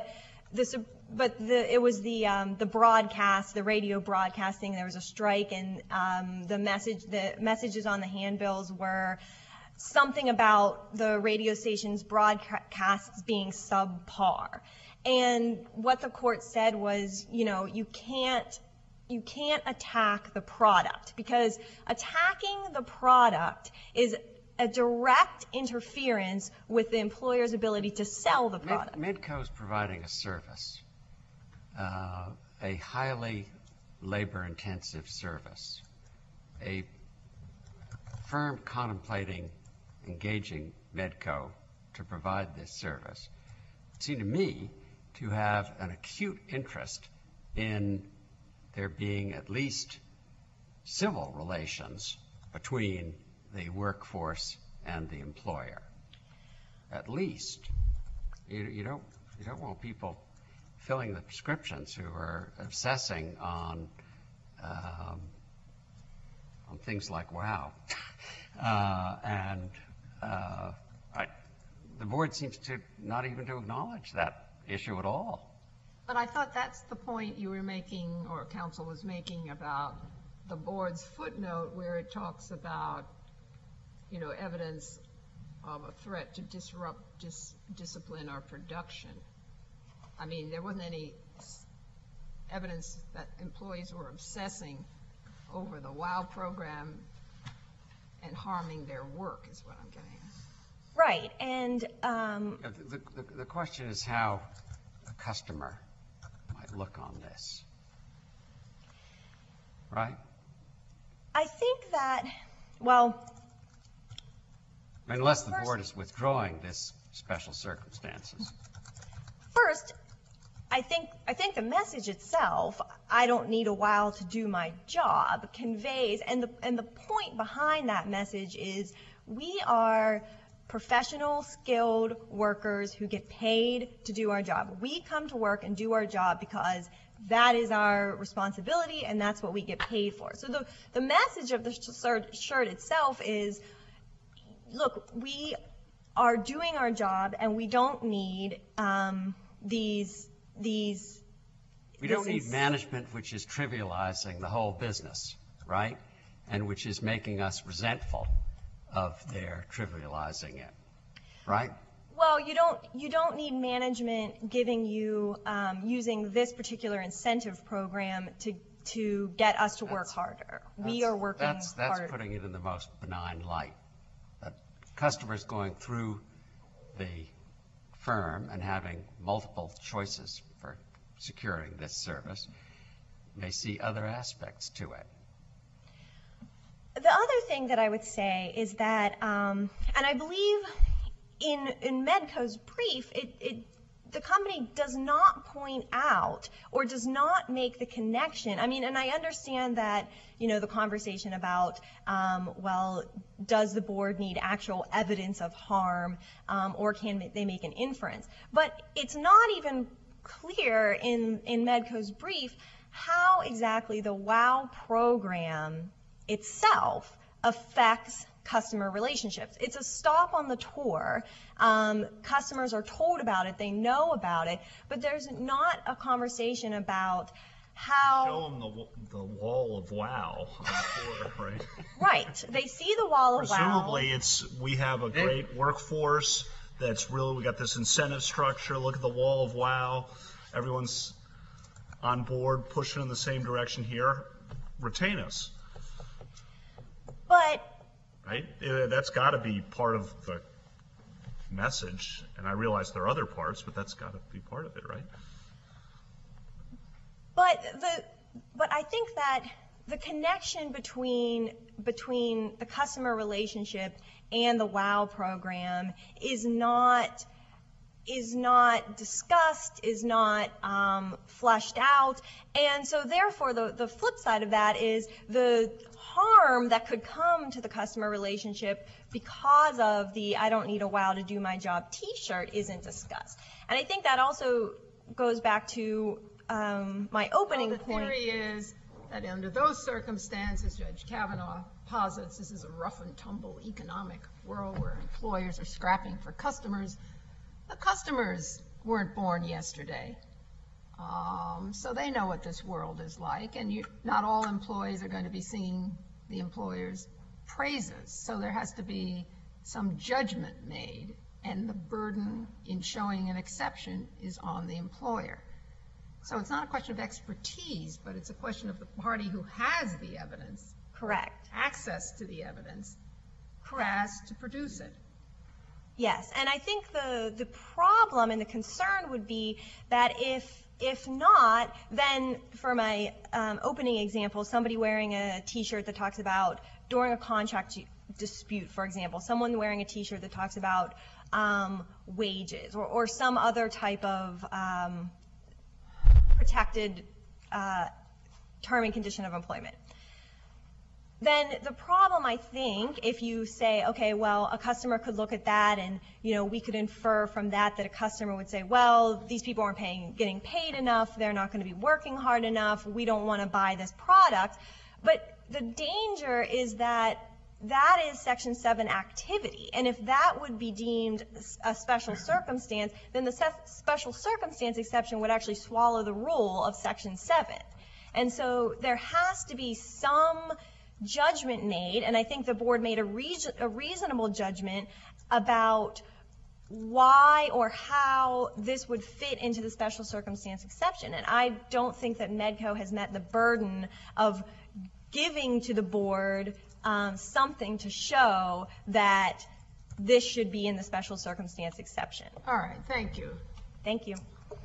this, but the, it was the, um, the broadcast, the radio broadcasting, there was a strike, and, um, the message, the messages on the handbills were something about the radio station's broadcasts being subpar. And what the court said was, you know, you can't, you can't attack the product, because attacking the product is a direct interference with the employer's ability to sell the product. Med- Medco's providing a service, uh, a highly labor-intensive service. A firm contemplating engaging Medco to provide this service seemed to me to have an acute interest in there being at least civil relations between the workforce and the employer. At least. You, you don't you don't want people filling the prescriptions who are obsessing on um, on things like WOW. uh, and uh, I, the board seems to not even to acknowledge that issue at all. But I thought that's the point you were making, or counsel was making, about the board's footnote where it talks about, you know, evidence of a threat to disrupt dis- discipline or production. I mean, there wasn't any s- evidence that employees were obsessing over the WOW program and harming their work, is what I'm getting at. Right, and um, The, the, the question is how a customer might look on this, right? I think that, well, Unless the First- board is withdrawing this special circumstances. first, I think I think the message itself, I don't need a while to do my job, conveys, and the and the point behind that message is we are professional, skilled workers who get paid to do our job. We come to work and do our job because that is our responsibility and that's what we get paid for. So the, the message of the shirt, shirt itself is, look, we are doing our job and we don't need um, these, these... We don't this need is- management which is trivializing the whole business, right? And which is making us resentful of their trivializing it, right? Well, you don't you don't need management giving you um, using this particular incentive program to to get us to work That's- harder. We That's- are working That's, that's harder. putting it in the most benign light. That customers going through the firm and having multiple choices for securing this service may see other aspects to it. The other thing that I would say is that, um, and I believe in in Medco's brief, it, it the company does not point out or does not make the connection. I mean, and I understand that, you know, the conversation about, um, well, does the board need actual evidence of harm, um, or can they make an inference? But it's not even clear in in Medco's brief how exactly the WOW program itself affects customer relationships. It's a stop on the tour. Um, customers are told about it, they know about it, but there's not a conversation about how... Show them the, the wall of WOW on the floor, right? Right. They see the wall of WOW. Presumably, it's, we have a great workforce that's really, we got this incentive structure, look at the wall of WOW, everyone's on board, pushing in the same direction here, retain us. But Right? Uh, That's got to be part of the message, and I realize there are other parts, but that's got to be part of it, right? But the but I think that the connection between between the customer relationship and the WOW program is not is not discussed, is not um, fleshed out, and so therefore the the flip side of that is the harm that could come to the customer relationship because of the I don't need a WOW to do my job t-shirt isn't discussed. And I think that also goes back to um, my opening Well, the point. theory is that under those circumstances, Judge Kavanaugh posits this is a rough and tumble economic world where employers are scrapping for customers. The customers weren't born yesterday. Um, so they know what this world is like, and you, not all employees are going to be singing the employer's praises. So there has to be some judgment made, and the burden in showing an exception is on the employer. So it's not a question of expertise, but it's a question of the party who has the evidence, Correct. access to the evidence, has to produce it. Yes, and I think the the problem and the concern would be that if if not, then for my um, opening example, somebody wearing a T-shirt that talks about during a contract dispute, for example, someone wearing a T-shirt that talks about um, wages or, or some other type of um, protected uh, term and condition of employment. Then the problem, I think, if you say, okay, well, a customer could look at that and, you know, we could infer from that that a customer would say, well, these people aren't paying, getting paid enough, they're not going to be working hard enough, we don't want to buy this product. But the danger is that that is Section seven activity. And if that would be deemed a special circumstance, then the special circumstance exception would actually swallow the rule of Section seven. And so there has to be some judgment made, and I think the board made a, reason, a reasonable judgment about why or how this would fit into the special circumstance exception. And I don't think that Medco has met the burden of giving to the board um, something to show that this should be in the special circumstance exception. All right, thank you. Thank you.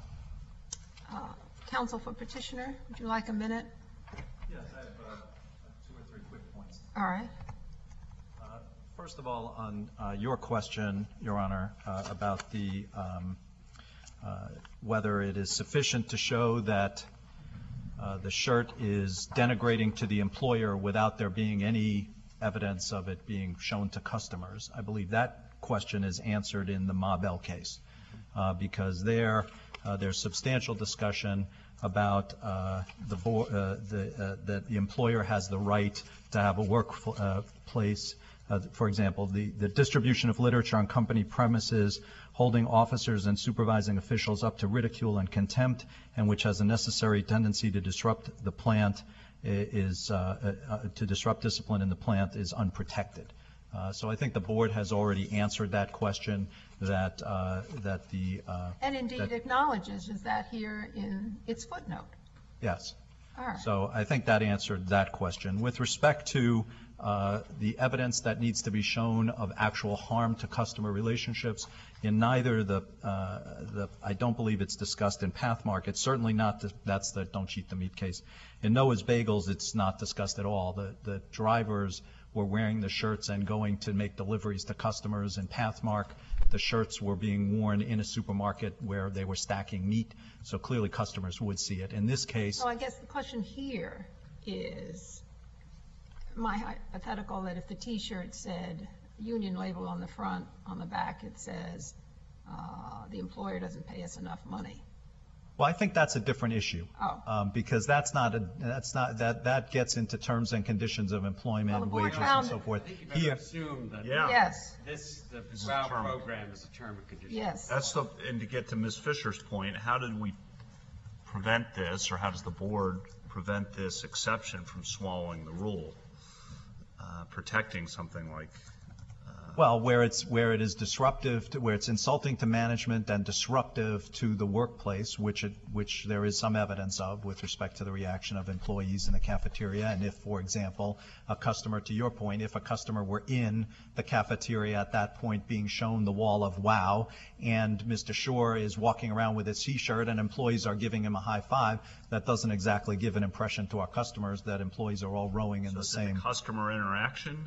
Uh, Counsel for petitioner, would you like a minute? Yes, I have uh, two or three quick points. All right. Uh, First of all, on uh, your question, Your Honor, uh, about the um, uh, whether it is sufficient to show that uh, the shirt is denigrating to the employer without there being any evidence of it being shown to customers, I believe that question is answered in the Ma Bell case, uh, because there uh, there's substantial discussion about uh, the, bo- uh, the uh, that the employer has the right to have a workplace. Uh, for example, the, the distribution of literature on company premises, holding officers and supervising officials up to ridicule and contempt, and which has a necessary tendency to disrupt the plant, is uh, uh, to disrupt discipline in the plant is unprotected. Uh, so I think the board has already answered that question. That uh, that the uh, And indeed that, acknowledges is that here in its footnote. yes. All right. So I think that answered that question. With respect to uh, the evidence that needs to be shown of actual harm to customer relationships, in neither the, uh, the I don't believe it's discussed in Pathmark. It's certainly not, the, that's the don't cheat the meat case. In Noah's Bagels, it's not discussed at all. The, the drivers were wearing the shirts and going to make deliveries to customers. In Pathmark, the shirts were being worn in a supermarket where they were stacking meat, so clearly customers would see it. In this case... So I guess the question here is my hypothetical that if the T-shirt said union label on the front, on the back it says uh, the employer doesn't pay us enough money. Well, I think that's a different issue. Oh. Um, because that's not a, that's not, that, that gets into terms and conditions of employment, Well, the board wages and found- so forth. I think you better Here, assume that Yeah. Yes, this, the This is WOW a term. program is a term and condition. yes. That's the, and to get to Miz Fisher's point, how did we prevent this, or how does the board prevent this exception from swallowing the rule, uh, protecting something like, well, where it's, where it is disruptive, to, where it's insulting to management and disruptive to the workplace, which it, which there is some evidence of with respect to the reaction of employees in the cafeteria. And if, for example, a customer, to your point, if a customer were in the cafeteria at that point being shown the wall of WOW, and Mister Shore is walking around with his T-shirt and employees are giving him a high five, that doesn't exactly give an impression to our customers that employees are all rowing in so the is it same. customer interaction?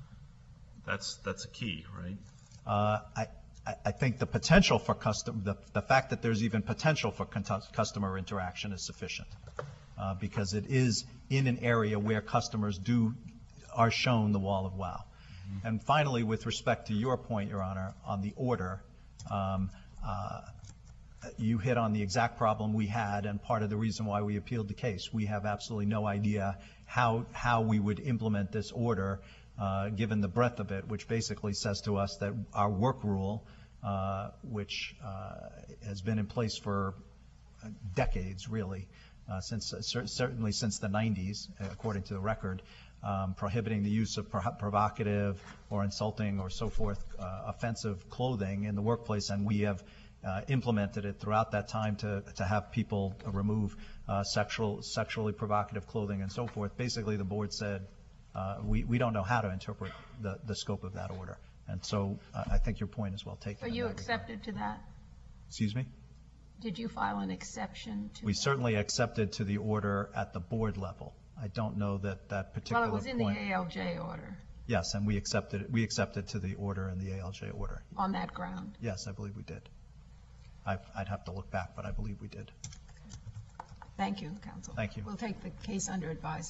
That's, that's a key, right? Uh, I, I- I think the potential for custom, the, the fact that there's even potential for con- customer interaction is sufficient, uh, because it is in an area where customers do, are shown the wall of WOW. Mm-hmm. And finally, with respect to your point, Your Honor, on the order, um, uh, you hit on the exact problem we had and part of the reason why we appealed the case. We have absolutely no idea how, how we would implement this order, Uh, given the breadth of it, which basically says to us that our work rule, uh, which uh, has been in place for decades, really, uh, since uh, cer- certainly since the nineties, according to the record, um, prohibiting the use of pro- provocative or insulting or so forth uh, offensive clothing in the workplace, and we have uh, implemented it throughout that time to to have people remove uh, sexual sexually provocative clothing and so forth. Basically, the board said uh, we we don't know how to interpret the the scope of that order, and so uh, I think your point is well taken. So in you that regard. accepted to that? Excuse me? Did you file an exception to We that? certainly accepted to the order at the board level. I don't know that that particular Well, point. it was in the A L J order Yes, and we accepted, it- we accepted to the order in the A L J order. on that ground. Yes, I believe we did. I- I'd have to look back, but I believe we did. Thank you, counsel. Thank you. We'll take the case under advisement.